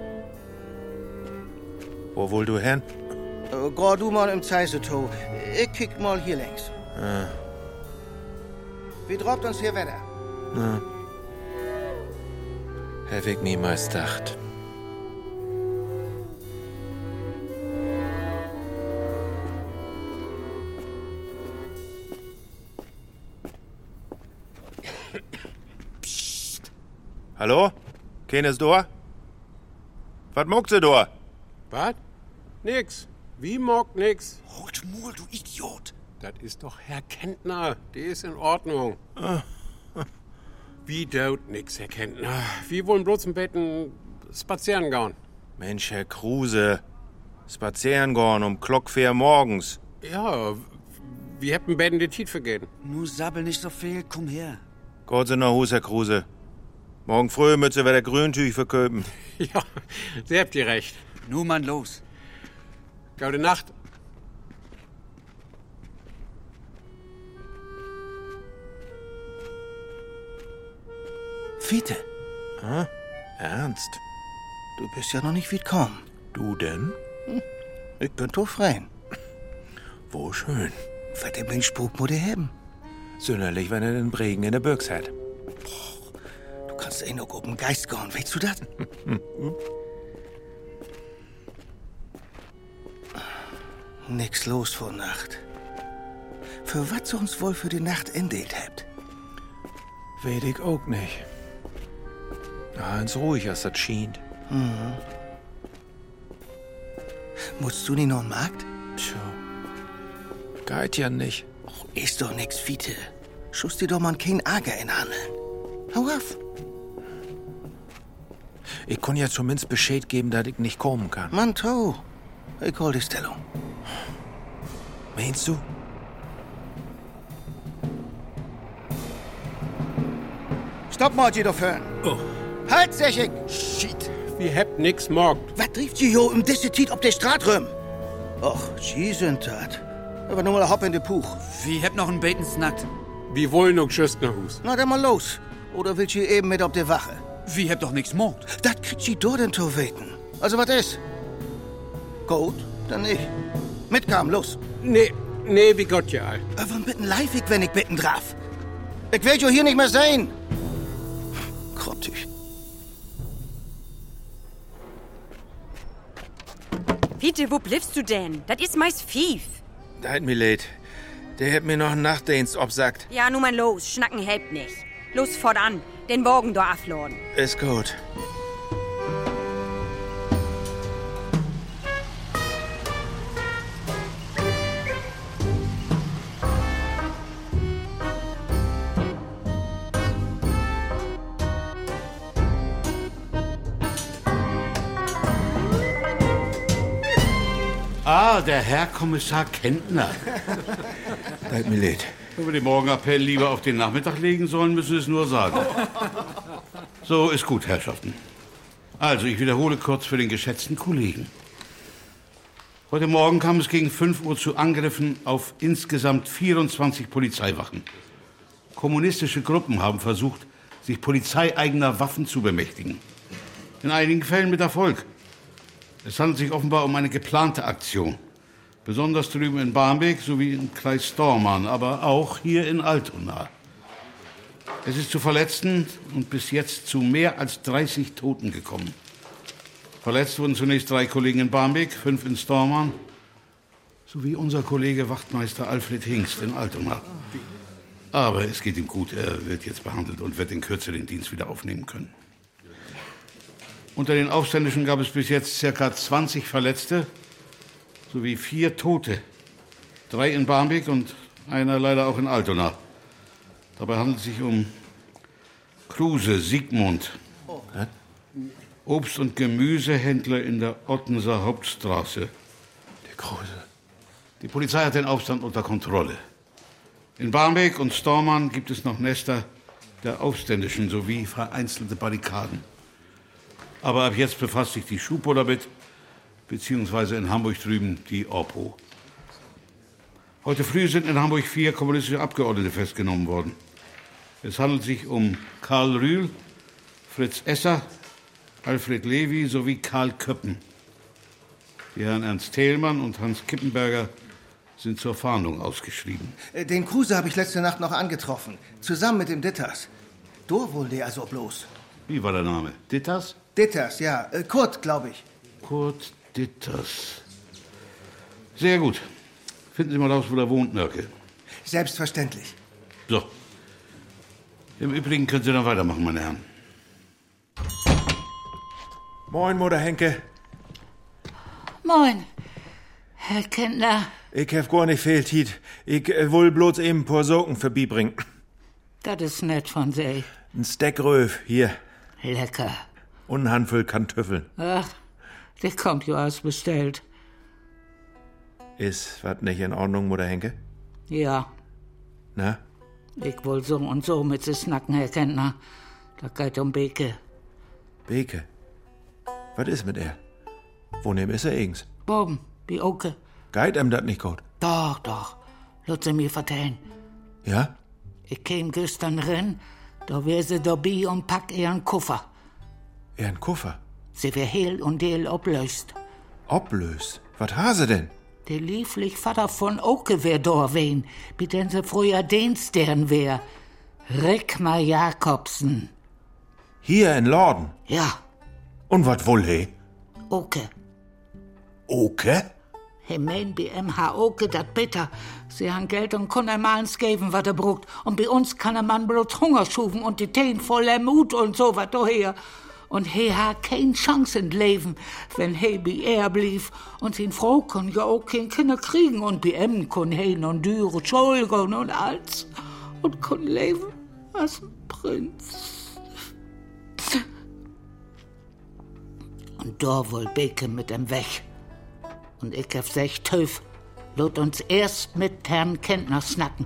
Wo wohl du hin? Geh du mal im Zeiseto. Ich kick mal hier längs. Ja. Wie droppt uns hier Wetter? Ja. Hab ich niemals gedacht. Psst. Hallo? Keines da? Was muckt sie da? Was? Nix. Wie mag nix? Halt Maul, du Idiot. Das ist doch Herr Kentner. Der ist in Ordnung. Wie daut nix, Herr Kentner. Wir wollen bloß im Betten spazieren gehen. Mensch, Herr Kruse. Spazieren gehen um Klock 4 morgens. Ja, wir hätten Betten die Tiet vergehen. Nu sabbel nicht so viel, komm her. Gott sei noch Hus, Herr Kruse. Morgen früh müsst ihr wieder Grüntüch verköpen. Ja, Sie habt ihr recht. Nu, Mann, los. Gute Nacht. Fiete, Ernst? du bist ja noch nicht weit gekommen. Du denn? Ich bin doch rein. Wo schön. Was der Mensch Spuk muss er haben. Sünderlich, wenn er den Bregen in der Büchs hat. Du kannst eh noch auf den Geist gehen, weißt du das? Nix los vor Nacht. Für was uns wohl für die Nacht endet habt? Weet ich auch nicht. Ganz ruhig, als das schient. Musst du nicht noch einen Markt? Tja. Geht ja nicht. Och, ist doch nix, Fiete. Schuss dir doch mal kein Ärger in Handeln. Hau auf. Ich kann ja zumindest Bescheid geben, dass ich nicht kommen kann. Mann, Tau. Ich hol die Stellung. Meinst du? Stopp mal, Gidofern. Oh. Halt, sag ich. Shit. Wir habt nix morgt. Was trifft sie jo im Dissetit ob der Straat rum? Och, sie sind dat. Aber nur mal hopp in de Puch. Wie habt noch einen Betensnackt? Wir wollen noch Schüss nach Hus. Na, dann mal los. Oder willst du eben mit auf der Wache? Wie habt doch nix morgt? Dat kriegt sie dort in Torweten. Also, was ist? Gut, dann nicht. Mitkam, los. Nee, wie Gott ja all. Aber bitten live ich, wenn ich bitten darf. Ich will jo hier nicht mehr sein. Grottig. Fiete, wo bliffst du denn? Das ist meist Fief. Deit mir leid. Der hat mir noch einen Nachtdienst obsagt. Ja, nun mal los. Schnacken helpt nicht. Los fortan. Den Morgen da afladen. Ist gut. Ah, der Herr Kommissar Kentner. Deit mir leid. Wenn wir den Morgenappell lieber auf den Nachmittag legen sollen, müssen wir es nur sagen. So, ist gut, Herrschaften. Also, ich wiederhole kurz für den geschätzten Kollegen. Heute Morgen kam es gegen 5 Uhr zu Angriffen auf insgesamt 24 Polizeiwachen. Kommunistische Gruppen haben versucht, sich polizeieigener Waffen zu bemächtigen. In einigen Fällen mit Erfolg. Es handelt sich offenbar um eine geplante Aktion. Besonders drüben in Barmbek sowie im Kreis Stormarn, aber auch hier in Altona. Es ist zu Verletzten und bis jetzt zu mehr als 30 Toten gekommen. Verletzt wurden zunächst 3 Kollegen in Barmbek, 5 in Stormarn, sowie unser Kollege Wachtmeister Alfred Hingst in Altona. Aber es geht ihm gut, er wird jetzt behandelt und wird in Kürze den Dienst wieder aufnehmen können. Unter den Aufständischen gab es bis jetzt ca. 20 Verletzte sowie 4 Tote. 3 in Barmbek und einer leider auch in Altona. Dabei handelt es sich um Kruse Sigmund, Obst- und Gemüsehändler in der Ottenser Hauptstraße. Der Kruse. Die Polizei hat den Aufstand unter Kontrolle. In Barmbek und Stormarn gibt es noch Nester der Aufständischen sowie vereinzelte Barrikaden. Aber ab jetzt befasst sich die Schupo damit, beziehungsweise in Hamburg drüben die Orpo. Heute früh sind in Hamburg 4 kommunistische Abgeordnete festgenommen worden. Es handelt sich um Karl Rühl, Fritz Esser, Alfred Levi sowie Karl Köppen. Die Herren Ernst Thälmann und Hans Kippenberger sind zur Fahndung ausgeschrieben. Den Kruse habe ich letzte Nacht noch angetroffen. Zusammen mit dem Ditters. Da wohl der also bloß. Wie war der Name? Ditters? Ditters, ja. Kurt, glaube ich. Kurt Ditters. Sehr gut. Finden Sie mal raus, wo der wohnt, Nörke. Selbstverständlich. So. Im Übrigen können Sie dann weitermachen, meine Herren. Moin, Mutter Henke. Moin. Herr Kentner. Ich hab gar nicht viel Tiet. Ich will bloß eben ein paar Socken vorbeibringen. Das ist nett von Sie. Ein Steak Röf, hier. Lecker. Und ein Handvoll Kartoffeln. Ach, der kommt ja ausbestellt. Ist was nicht in Ordnung, Mutter Henke? Ja. Na? Ich will so und so mit sich snacken, Herr Kentner. Da geht um Beke. Beke? Was ist mit er? Wo nehm ist er eigens? Boben, wie Oke. Geht ihm das nicht gut? Doch. Lass sie mir vertellen. Ja? Ich käm gestern rein, da wär sie dabei und pack ihren Koffer. Ihren Koffer? Sie wär heil und deel oblöst. Oblöst? Was ha sie denn? Der lieflich Vater von Oke wär da wen, wie denn sie früher Dienstern wär. Rickmar Jakobsen. Hier in Lorden? Ja. Und wat wohl he? Oke. Oke? He mein BMH Oke dat bitter. Sie han Geld und können mal uns geben, wat brugt. Und bei uns kann man bloß Hunger schufen und die Teen voller Mut und so wat daher. Und he hat keine Chance im Leben, wenn he bei er blieb. Und sin Frau kann ja auch kein Kinder kriegen. Und bei ihm kann he noch dürre Schulden und alles. Und kann leben als ein Prinz. Und da wohl Beke mit ihm weg. Und ich hab sech Töf, lot uns erst mit Herrn Kentner snacken.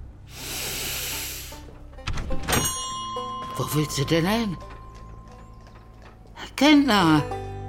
Wo willst du denn hin? Herr Kentner!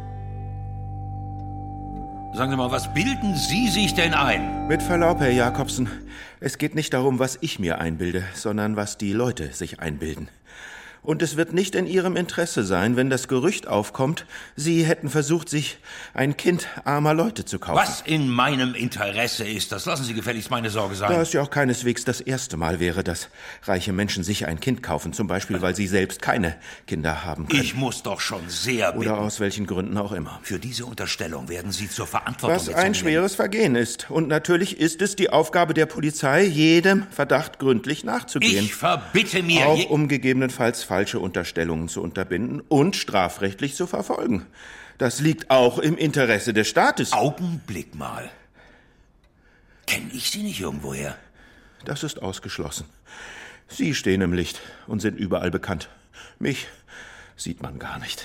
Sagen Sie mal, was bilden Sie sich denn ein? Mit Verlaub, Herr Jakobsen, es geht nicht darum, was ich mir einbilde, sondern was die Leute sich einbilden. Und es wird nicht in Ihrem Interesse sein, wenn das Gerücht aufkommt, Sie hätten versucht, sich ein Kind armer Leute zu kaufen. Was in meinem Interesse ist, das lassen Sie gefälligst meine Sorge sein. Da es ja auch keineswegs das erste Mal wäre, dass reiche Menschen sich ein Kind kaufen, zum Beispiel, weil sie selbst keine Kinder haben können. Ich muss doch schon sehr bitten. Oder aus welchen Gründen auch immer. Für diese Unterstellung werden Sie zur Verantwortung Was ein schweres Vergehen ist. Und natürlich ist es die Aufgabe der Polizei, jedem Verdacht gründlich nachzugehen. Ich verbitte mir... Auch um gegebenenfalls falsche Unterstellungen zu unterbinden und strafrechtlich zu verfolgen. Das liegt auch im Interesse des Staates. Augenblick mal. Kenn ich Sie nicht irgendwoher? Das ist ausgeschlossen. Sie stehen im Licht und sind überall bekannt. Mich sieht man gar nicht.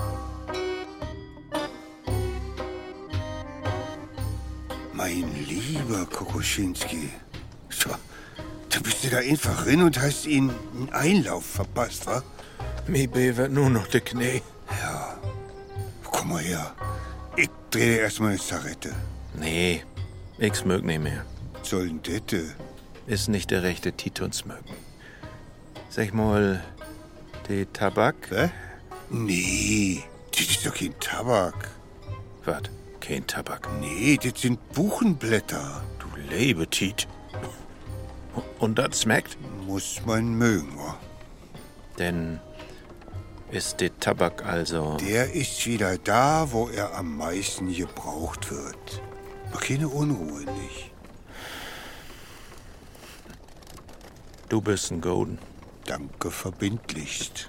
Mein lieber Kokoschinski. So, da bist du da einfach rein und hast ihn einen Einlauf verpasst, wa? Mir bewert nur noch die Knie. Ja. Komm mal her. Ich drehe erstmal eine Zarette. Nee, ich mög nicht mehr. Soll denn dette? Ist nicht der rechte Tituns mögen. Sag mal, die Tabak? Hä? Nee, das ist doch kein Tabak. Was? Kein Tabak? Nee, das sind Buchenblätter. Du lebe, Tit. Und das schmeckt? Muss man mögen, wa? Denn ist der Tabak also... Der ist wieder da, wo er am meisten gebraucht wird. Mach keine Unruhe nicht. Du bist ein Golden. Danke verbindlichst.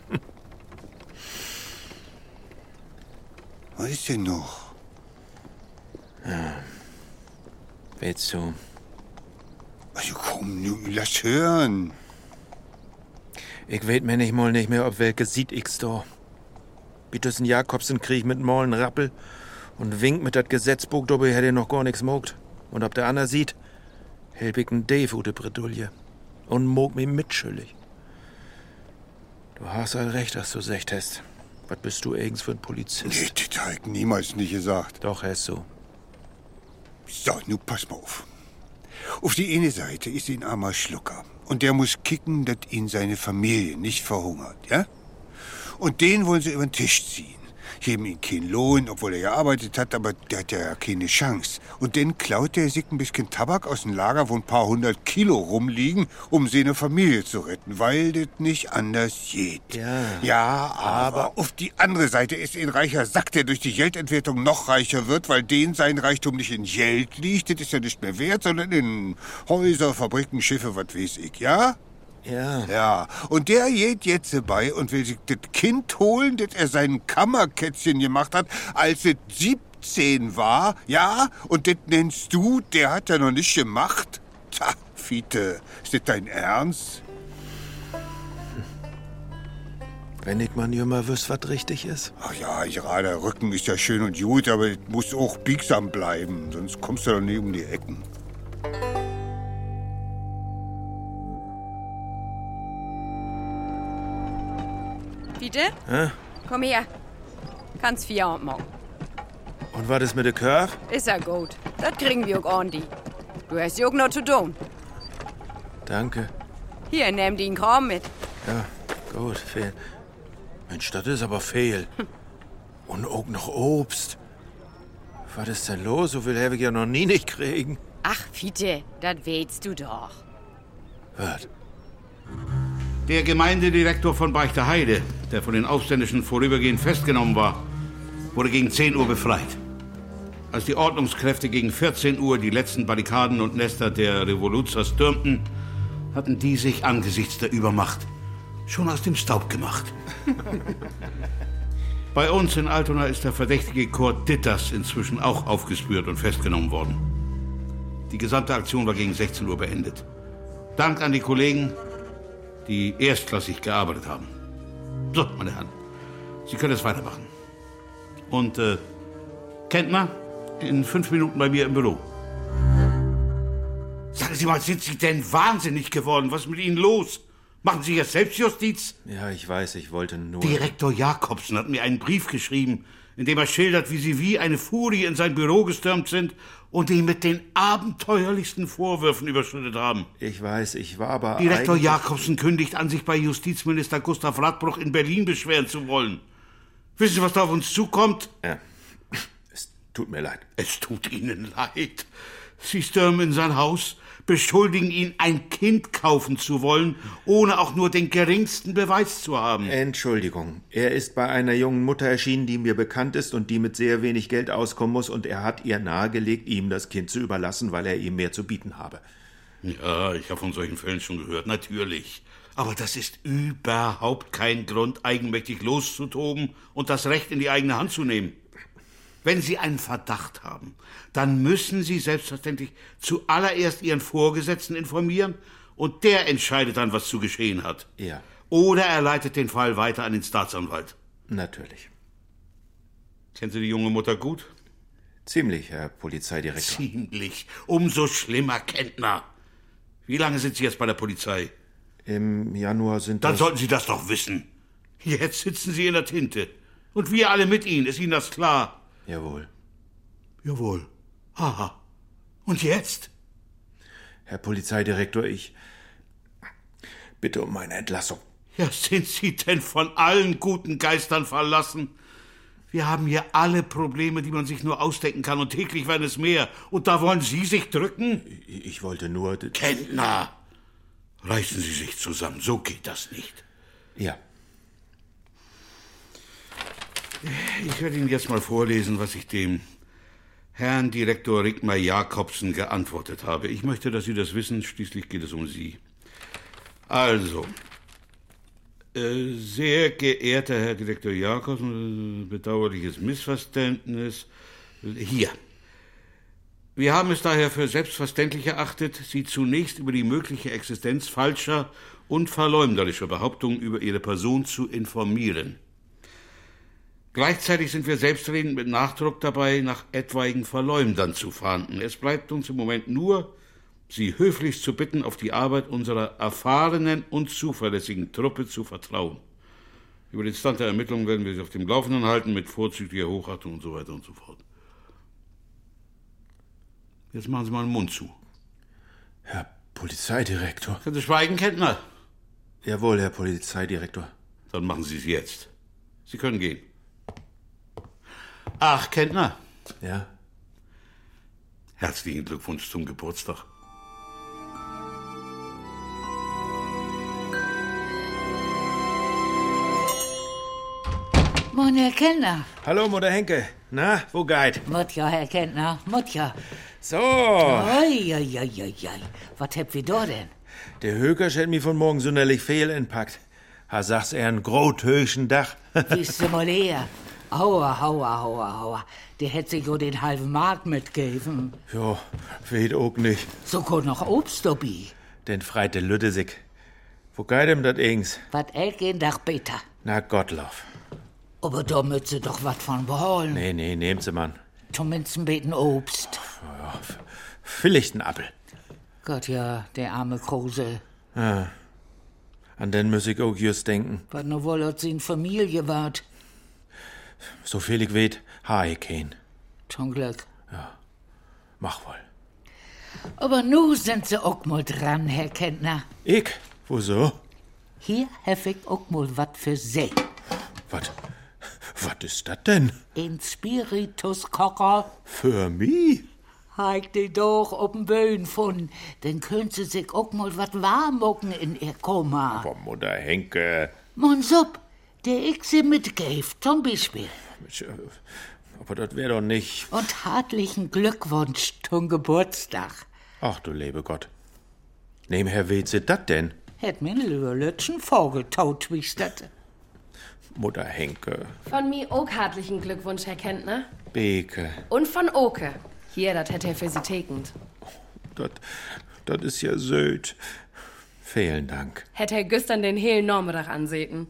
Was ist denn noch? Ja. Willst du? Also komm, nun, lass hören. Ich weet mir nicht mehr, ob welke sieht ich's da. Bittusen Jakobsen krieg mit Mollen Rappel und winkt mit dat Gesetzbuch, dabei hätt er noch gar nix mogt. Und ob der Anna sieht, help ich n Dave ute Bredouille und mog mi mitschuldig. Du hast all recht, dass du secht hast. Was bist du eigens für ein Polizist? Nee, das hab ich niemals nicht gesagt. Doch, hast du. So, nun pass mal auf. Auf die eine Seite ist ein armer Schlucker. Und der muss kicken, dass ihn seine Familie nicht verhungert, ja? Und den wollen sie über den Tisch ziehen. Geben ihm keinen Lohn, obwohl er gearbeitet hat, aber der hat ja keine Chance. Und dann klaut der sich ein bisschen Tabak aus dem Lager, wo ein paar 100 Kilo rumliegen, um seine Familie zu retten, weil das nicht anders geht. Ja, aber auf die andere Seite ist ein reicher Sack, der durch die Geldentwertung noch reicher wird, weil den sein Reichtum nicht in Geld liegt, das ist ja nicht mehr wert, sondern in Häuser, Fabriken, Schiffe, was weiß ich, ja? Ja. Ja, und der geht jetzt bei und will sich das Kind holen, das er seinen Kammerkätzchen gemacht hat, als es 17 war, ja? Und das nennst du, der hat ja noch nicht gemacht? Tja, Fiete, ist das dein Ernst? Wenn ich mal nur mal wüsste, was richtig ist. Ach ja, gerader Rücken ist ja schön und gut, aber das muss auch biegsam bleiben, sonst kommst du doch nie um die Ecken. Bitte? Hä? Komm her. Kannst Feierabend machen. Und was ist mit der Körf? Ist ja gut. Das kriegen wir auch ordentlich. Du hast ja auch noch zu tun. Danke. Hier, nimm den Kram mit. Ja, gut, fehl. Mensch, das ist aber fehl. Und auch noch Obst. Was ist denn los? So viel habe ich ja noch nie nicht kriegen. Ach, Fiete, das weißt du doch. Was? Der Gemeindedirektor von Beichterheide, der von den Aufständischen vorübergehend festgenommen war, wurde gegen 10 Uhr befreit. Als die Ordnungskräfte gegen 14 Uhr die letzten Barrikaden und Nester der Revoluzer stürmten, hatten die sich angesichts der Übermacht schon aus dem Staub gemacht. Bei uns in Altona ist der verdächtige Kurt Ditters inzwischen auch aufgespürt und festgenommen worden. Die gesamte Aktion war gegen 16 Uhr beendet. Dank an die Kollegen, die erstklassig gearbeitet haben. So, meine Herren, Sie können es weitermachen. Und, Kentner, in 5 Minuten bei mir im Büro. Sagen Sie mal, sind Sie denn wahnsinnig geworden? Was ist mit Ihnen los? Machen Sie jetzt Selbstjustiz? Ja, ich weiß, ich wollte nur... Direktor Jakobsen hat mir einen Brief geschrieben, in dem er schildert, wie Sie wie eine Furie in sein Büro gestürmt sind und ihn mit den abenteuerlichsten Vorwürfen überschüttet haben. Ich weiß, ich war aber Direktor eigentlich... Jakobsen kündigt an, sich bei Justizminister Gustav Radbruch in Berlin beschweren zu wollen. Wissen Sie, was da auf uns zukommt? Ja, es tut mir leid. Es tut Ihnen leid. Sie stürmen in sein Haus, beschuldigen ihn, ein Kind kaufen zu wollen, ohne auch nur den geringsten Beweis zu haben. Entschuldigung, er ist bei einer jungen Mutter erschienen, die mir bekannt ist und die mit sehr wenig Geld auskommen muss, und er hat ihr nahegelegt, ihm das Kind zu überlassen, weil er ihm mehr zu bieten habe. Ja, ich habe von solchen Fällen schon gehört, natürlich. Aber das ist überhaupt kein Grund, eigenmächtig loszutoben und das Recht in die eigene Hand zu nehmen. Wenn Sie einen Verdacht haben, dann müssen Sie selbstverständlich zuallererst Ihren Vorgesetzten informieren und der entscheidet dann, was zu geschehen hat. Ja. Oder er leitet den Fall weiter an den Staatsanwalt. Natürlich. Kennen Sie die junge Mutter gut? Ziemlich, Herr Polizeidirektor. Ziemlich. Umso schlimmer, Kentner. Wie lange sind Sie jetzt bei der Polizei? Im Januar sind Dann sollten Sie das doch wissen. Jetzt sitzen Sie in der Tinte. Und wir alle mit Ihnen. Ist Ihnen das klar? Jawohl. Jawohl. Aha. Und jetzt? Herr Polizeidirektor, ich bitte um meine Entlassung. Ja, sind Sie denn von allen guten Geistern verlassen? Wir haben hier alle Probleme, die man sich nur ausdenken kann, und täglich werden es mehr. Und da wollen Sie sich drücken? Ich wollte nur... Kentner, reißen Sie sich zusammen, so geht das nicht. Ja. Ich werde Ihnen jetzt mal vorlesen, was ich dem Herrn Direktor Rigmar Jakobsen geantwortet habe. Ich möchte, dass Sie das wissen, schließlich geht es um Sie. Also, sehr geehrter Herr Direktor Jakobsen, bedauerliches Missverständnis. Hier. Wir haben es daher für selbstverständlich erachtet, Sie zunächst über die mögliche Existenz falscher und verleumderischer Behauptungen über Ihre Person zu informieren. Gleichzeitig sind wir selbstredend mit Nachdruck dabei, nach etwaigen Verleumdern zu fahnden. Es bleibt uns im Moment nur, Sie höflichst zu bitten, auf die Arbeit unserer erfahrenen und zuverlässigen Truppe zu vertrauen. Über den Stand der Ermittlungen werden wir Sie auf dem Laufenden halten, mit vorzüglicher Hochachtung und so weiter und so fort. Jetzt machen Sie mal den Mund zu. Herr Polizeidirektor. Können Sie schweigen, Kentner? Jawohl, Herr Polizeidirektor. Dann machen Sie es jetzt. Sie können gehen. Ach, Kentner. Ja? Herzlichen Glückwunsch zum Geburtstag. Moin, Herr Kentner. Hallo, Mutter Henke. Na, wo geht? Mutter, Herr Kentner, Mutter. So. Oi. Was habt ihr da denn? Der Hökersch hat mich von morgen sonderlich fehl entpackt. Ha sagt's er ein grothöchen Dach. Wisst ihr mal her. Aua. Der hätte sich ja den halben Mark mitgegeben. Ja, weet auch nicht. Sogar noch Obst dabei. Den freite Lüttesig. Wo geht ihm dat ings? Wat elke Tag beter. Na Gottlob. Aber da müsst ihr doch wat von beholen. Nee, nehmt sie, Mann. Zumindest ein bisschen Obst. Ja, vielleicht ein Appel. Gott, ja, der arme Kruse. Ja. An den muss ich auch just denken. Was nur wohl hat sie in Familie wart. So viel ich weet, ha ich kein. Zum Glück. Ja, mach wohl. Aber nu sind sie auch mal dran, Herr Kentner. Ich? Wieso? Hier hef ich auch mal wat für Sie. Was ist das denn? Ein Spirituskocher. Für mich? Heik die doch ob'n Böen von. Dann könnt sie sich auch mal wat warm machen in ihr Koma. Aber Mutter Henke. Monsub, der ich sie mitgäf, zum Beispiel. Aber das wär doch nicht... Und herzlichen Glückwunsch zum Geburtstag. Ach du liebe Gott. Nebenher weet sie das denn? Hätt mir lieber Lütschen Vogel tautwistet. Mutter Henke. Von mir auch herzlichen Glückwunsch, Herr Kentner. Beke. Und von Oke. Hier, das hätte er für Sie tekend. Das ist ja söd. Vielen Dank. Hätte er gestern den hellen Nachmittag ansehen.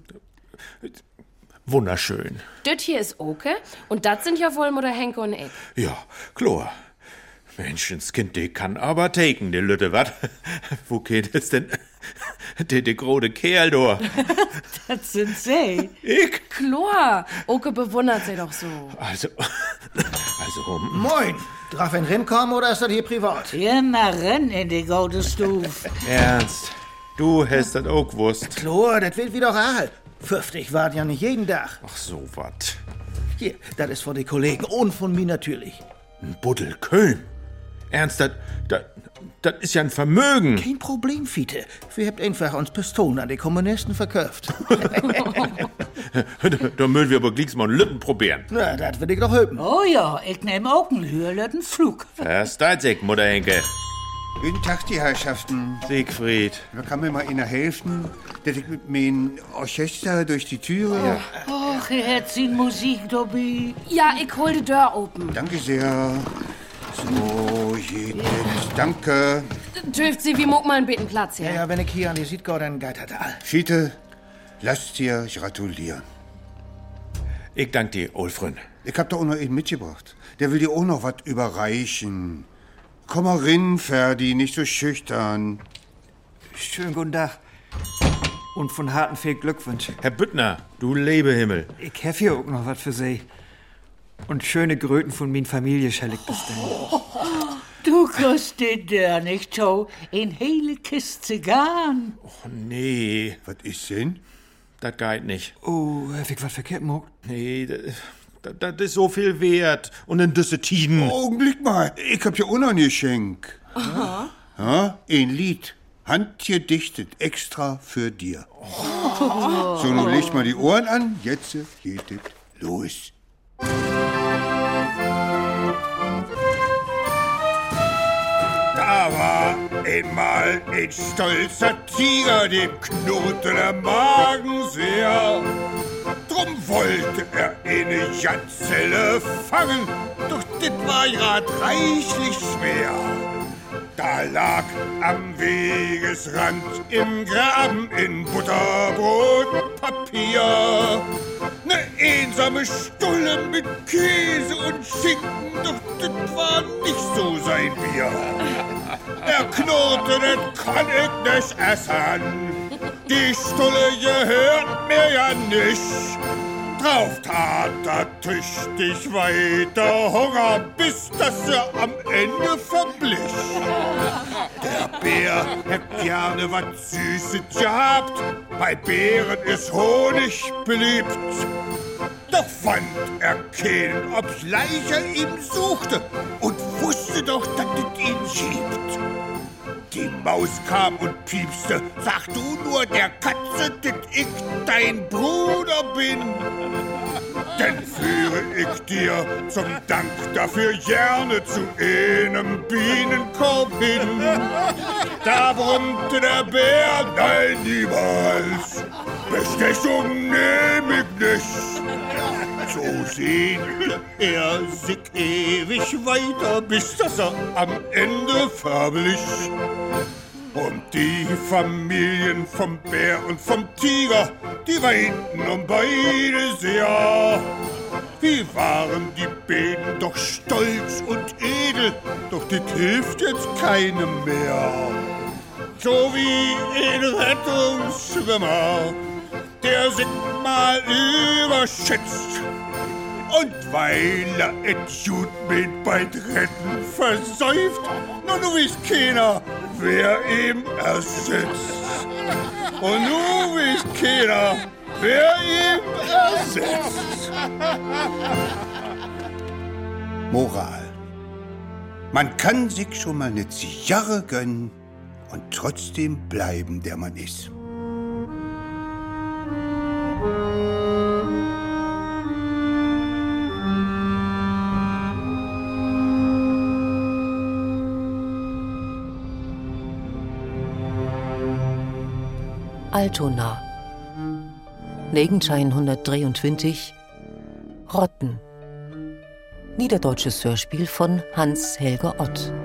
Wunderschön. Das hier ist Oke und das sind ja wohl Mutter Henke und ich. Ja, klar. Menschenskind, die kann aber taken, die Lütte, wat? Wo geht es denn? Der große Kerl, da. Das sind Sie. Ich? Klar, Oke bewundert Sie doch so. Also, Moin. Darf ein Rennen kommen oder ist das hier privat? Immer renn in die gute Stuf. Ernst? Du hast das auch gewusst. Klar, das wird wieder real. 50 wart ja nicht jeden Tag. Ach so, wat? Hier, das ist von den Kollegen und von mir natürlich. Ein Buddel Köln? Ernst, das ist ja ein Vermögen. Kein Problem, Fiete. Wir habt einfach uns Pistolen an die Kommunisten verkauft. Da mögen wir aber gleich mal einen Lütten probieren. Na, das will ich doch hören. Oh ja, ich nehm auch einen Hürlöttenflug. Versteht Mutter Henke. Guten Tag, die Herrschaften. Siegfried. Da kann mir mal einer helfen, dass ich mit meinem Orchester durch die Türe... Ja. Och, er hat sie Musik dabei. Ja, ich hol die Tür open. Danke sehr. So, jetzt. Danke. Dürft Sie wie muck mal einen bitten Platz hier? Ja, wenn ich hier an die Südgau, dann geht das all. Fiete, lasst dir gratulieren. Ich danke dir, Olfrün. Ich hab da auch noch einen mitgebracht. Der will dir auch noch was überreichen. Komm mal rein, Ferdi, nicht so schüchtern. Schönen guten Tag. Und von harten viel Glückwunsch. Herr Büttner, du Lebehimmel. Ich hef hier auch noch was für Sie. Und schöne Gröten von min Familie schall ich bestellen. Du kriegst den der nicht, Joe. In hele Kiste Zigarren. Oh, nee. Was ist denn? Das geht nicht. Oh, hab ich was verkehrt gemacht? Nee, das ist so viel wert. Und in diese Tiden. Augenblick mal, ich hab ja auch noch ein Geschenk. Aha. Ja, ein Lied. Handgedichtet, extra für dir. Oh. So, nun leg mal die Ohren an. Jetzt geht es los. Da war einmal ein stolzer Tiger, dem knurrte der Magen sehr. Drum wollte er eine Gazelle fangen, doch das war grad reichlich schwer. Da lag am Wegesrand im Graben in Butterbrotpapier ne einsame Stulle mit Käse und Schinken, doch das war nicht so sein Bier. Er knurrte, das kann ich nicht essen, die Stulle gehört mir ja nicht. Drauf tat er tüchtig weiter Hunger, bis dass er am Ende verblich. Der Bär hätt gerne was Süßes gehabt, bei Bären ist Honig beliebt. Doch fand er keinen, ob's Leicher ihm suchte und wusste doch, dass es ihn schiebt. Die Maus kam und piepste, sag du nur der Katze, dass ich dein Bruder bin. Denn führe ich dir zum Dank dafür gerne zu einem Bienenkorb hin. Da brummte der Bär, nein, niemals, Bestechung nehm ich nicht. So sehnt er sich ewig weiter, bis dass er am Ende farblich. Und die Familien vom Bär und vom Tiger, die weinten um beide sehr. Wie waren die beiden doch stolz und edel, doch das hilft jetzt keinem mehr. So wie ein Rettungsschwimmer, der sich mal überschätzt. Und weil er et gut mit beid Retten versäuft, nun weiß keiner, wer ihm ersetzt. Und nun weiß keiner, wer ihm ersetzt. Moral. Man kann sich schon mal eine Zigarre gönnen und trotzdem bleiben, der man ist. Altona 1923 Rotten. Niederdeutsches Hörspiel von Hans-Helge Ott.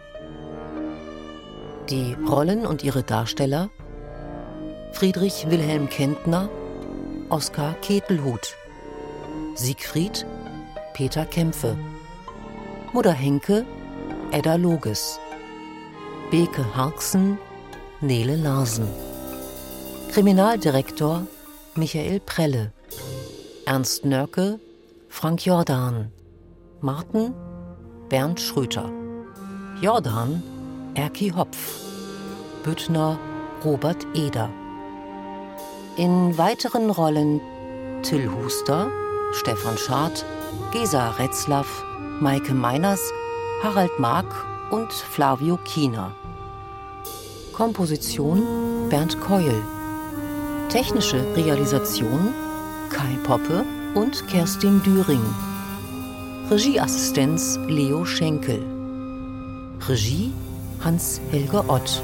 Die Rollen und ihre Darsteller: Friedrich Wilhelm Kentner, Oskar Ketelhut, Siegfried, Peter Kämpfe, Mutter Henke, Edda Loges, Beke Harksen, Nele Larsen, Kriminaldirektor Michael Prelle, Ernst Nörke, Frank Jordan, Marten, Bernd Schröter, Jordan, Erki Hopf, Büttner, Robert Eder. In weiteren Rollen Till Huster, Stefan Schad, Gesa Retzlaff, Maike Meiners, Harald Mark und Flavio Kiener. Komposition Bernd Keul. Technische Realisation Kai Poppe und Kerstin Düring. Regieassistenz Leo Schenkel. Regie Hans-Helge Ott.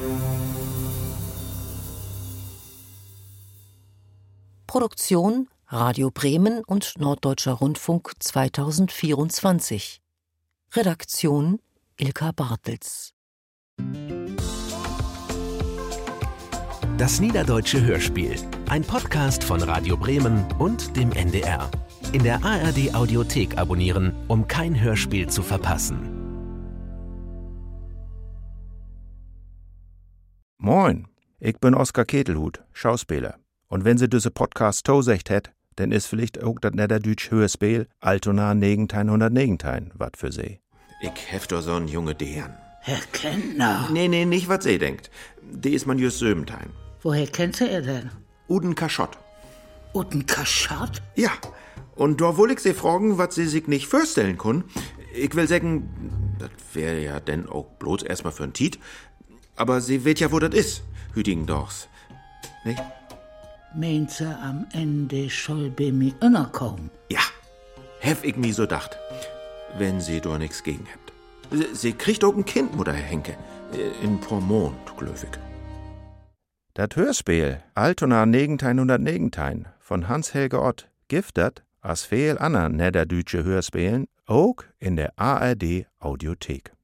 Produktion Radio Bremen und Norddeutscher Rundfunk 2024. Redaktion Ilka Bartels. Das Niederdeutsche Hörspiel. Ein Podcast von Radio Bremen und dem NDR. In der ARD Audiothek abonnieren, um kein Hörspiel zu verpassen. Moin, ich bin Oskar Ketelhut, Schauspieler. Und wenn Sie diese Podcast tosecht hätt, dann ist vielleicht auch das Niederdeutsche Hörspiel Altona 1919 wat für Sie. Ich hef doch so'n junge Dern. Herr Kentner. Nee, nicht wat Sie denkt. Die ist man just Söbentein. Woher kennt Sie er denn? Uden Kaschott. Uden Kaschott? Ja. Und da woll ich Sie fragen, wat Sie sich nicht vorstellen können. Ich will sagen, das wär ja denn auch bloß erstmal für 'n Tiet. Aber Sie weet ja, wo das is, Hüdingendorfs. Nicht? Meint Sie am Ende soll bei mir innerkommen? Ja, hef ich mi so dacht. Wenn Sie da nix gegen habt. Sie kriegt auch ein Kind, Mutter Henke. In Pormont, glöwig. Das Hörspiel Altona 1919 von Hans-Helge Ott giftet als viel anderen niederdeutsche Hörspielen auch in der ARD Audiothek.